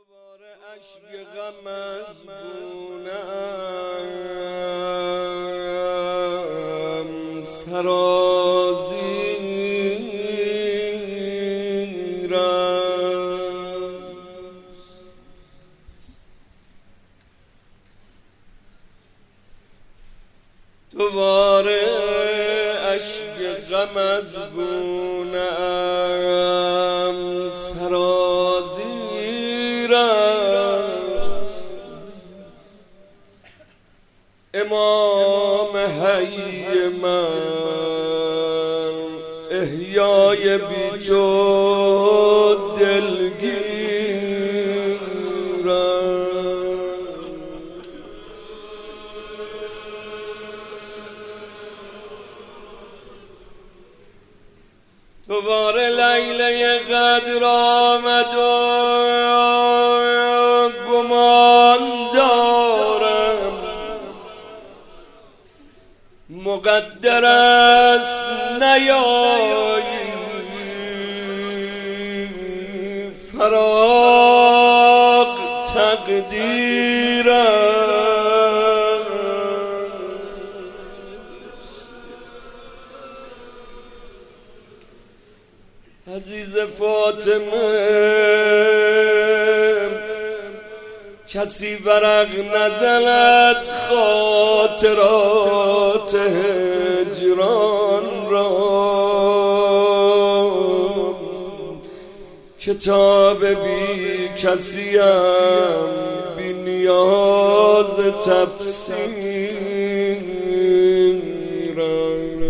دوباره اشک غم از گونه‌ام سرازیر است. دوباره اشک غم از گونه‌ام سرازیر است. امام حی من احیای بی تو دلگیر است. دوباره لیله قدر آمد و گمان دارم مقدر است نیایی، فراق تقدیر است. عزیز فاطمه کسی ورق نزند خاطرات هجران را، کتاب بی کسیم بی نیاز تفسیر است.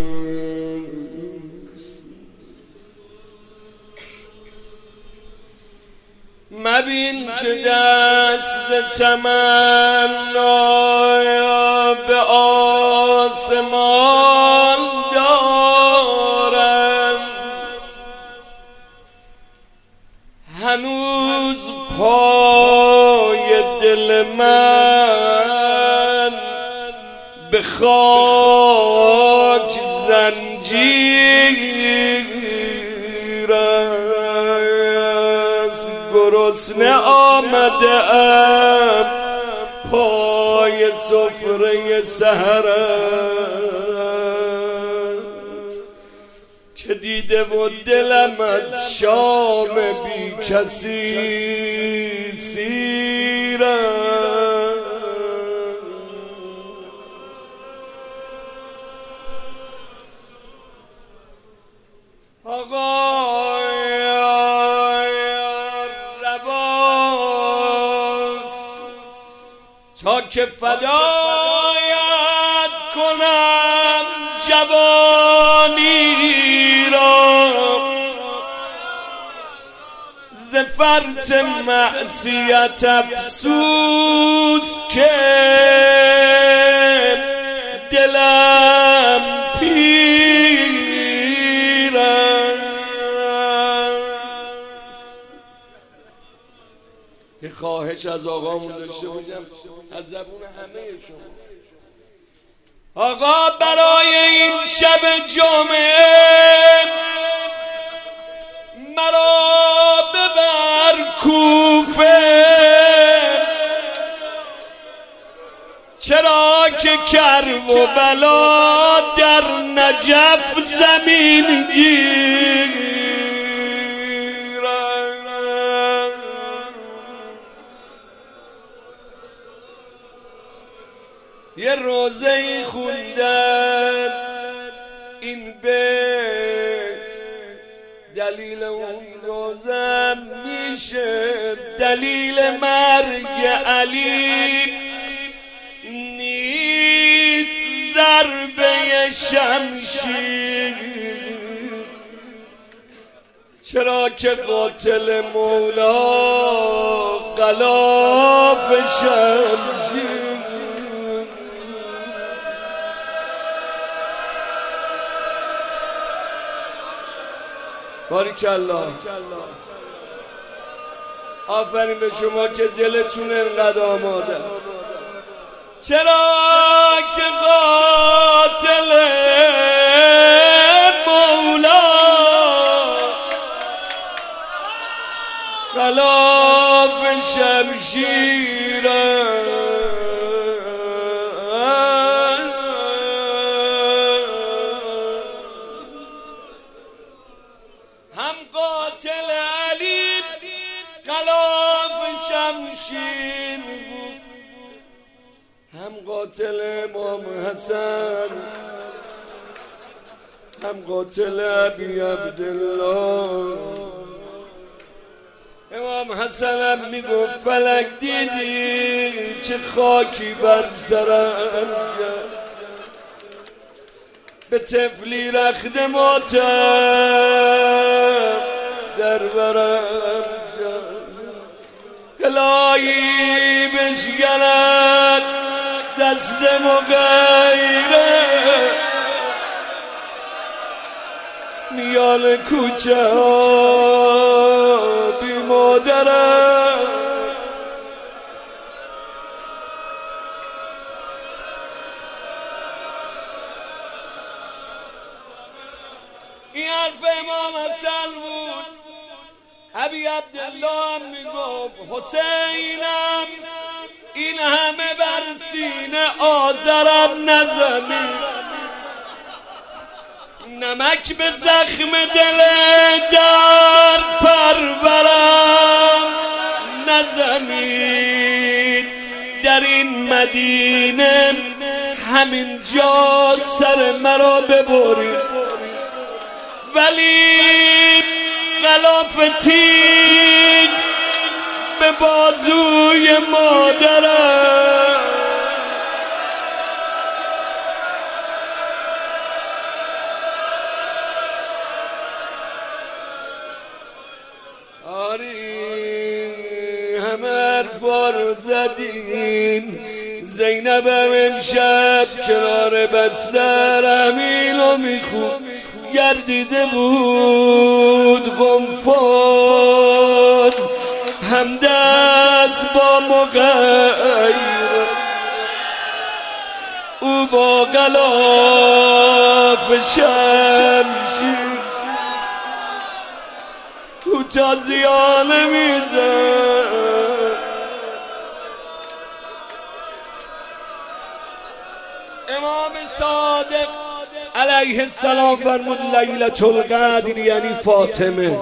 مبین که دست تمنا به آسمان دارم، هنوز پای دل من به خاک زنجیر است. گرسنه آمده ام پای سفره سحرت، که دیده و دلم از شام بی کسی سیر است. آقا تا که فدایت کنم جوانی را، ز فرط معصیت افسوس که دلم پیر است. یه خواهش از آقامون داشته باشم از زبون همه شما. آقا برای این شب جمعه مرا ببر کوفه، چرا که کرب و بلا در نجف زمین گیر. یه روزه‌ای خوندن این بیت، دلیل اون روزه میشه دلیل مرگ علی نیست ضربه شمشیر، چرا که قاتل مولا غلاف شمشیر. باریکالله، آفرین به شما که دلتون انقدر آماده است. چرا که قاتل مولا غلاف شمشیرم هم قاتل علی غلاف شمشیر بود، هم قاتل امام حسن، هم قاتل ابی عبدالله. امام حسن هم میگفت فلک دیدی چه خاکی بر سرم کرد، به طفلی رخت ماتم در برم کرد. الهی بشکند دست مغیره میان کوچه ها بی مادرم. این حرف امام حسن بود. ابی عبدالله میگفت حسینم این همه بر سینه آذرم نزنی، نمک به زخم دل درد پرورم نزنید. در این مدینه همین جا سر مرا ببرید، ولی غلاف تیغ به بازوی مادرم. همه حرفا رو زدین، زینبم امشب کنار بستر امینو میخون گردیده بود قنفذ، همدست با مغیر، او با غلاف شمشیر او تازیانه میزد. امام صادق علیه السلام فرمود لیلة القدر یعنی فاطمه.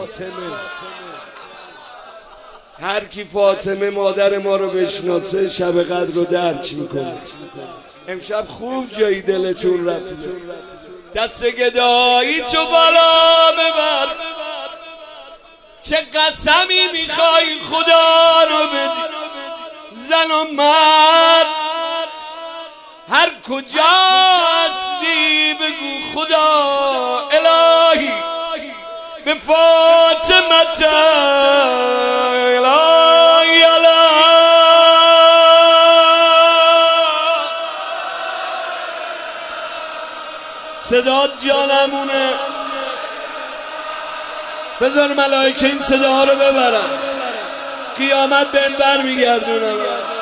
هر کی فاطمه مادر ما رو بشناسه شب قدر رو درک میکنه. امشب خوب جایی دلتون رفته، دست گدایی تو بالا ببر، چه قسمی میخوای خدا رو بدی. زن و مرد هر کجا هستی بگو خدا الهی به فاطمه الهی صدا جانمونه. بذار ملائکه این صدا رو ببرن، قیامت به این بر میگردونم.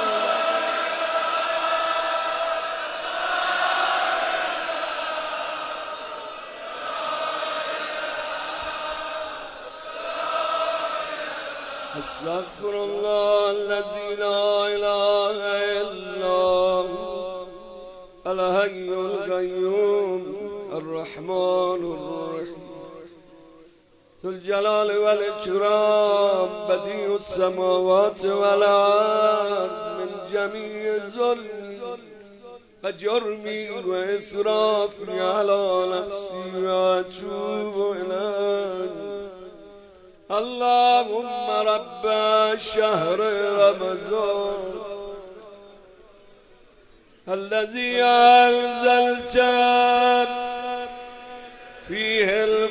استغفر الله الذي لا اله الا هو الحي القيوم الرحمن الرحيم ذو الجلال والإكرام بديع السماوات والأرض من جميع ظلمي وجرمي وإسرافي على نفسي وأتوب إليك. اللهم رب شهر رمضان الذي أنزلت فيه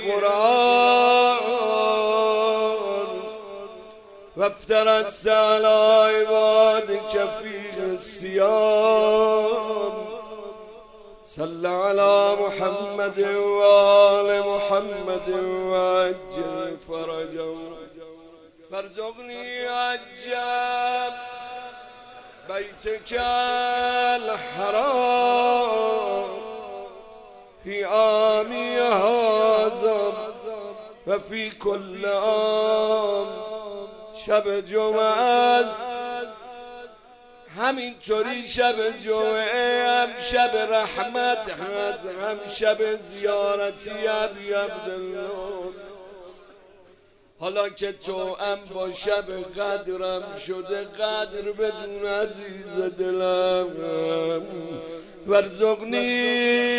القرآن وافترضت على عبادك فيه الصيام. صل على محمد وآل محمد وعجل فرجهم وارزقني عجب بيتك الحرام في عامي هذا وفي كل عام شب جمعه است، همینطوری شب جمعه هم شب رحمت هست، هم شب زیارتی ابی عبدالله. حالا که تو هم با شب قدرم شده، قدر بدون عزیز دلم، ورزقنی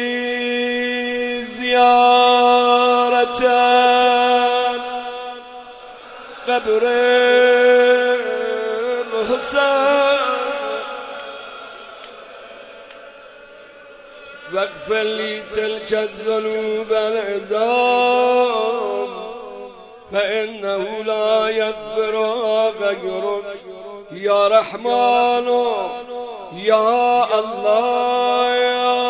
زیارتن قبر الحسین واغفر لی تلک الذنوب العظام فإنه لا يغفر غيرك یا رحمان یا الله یا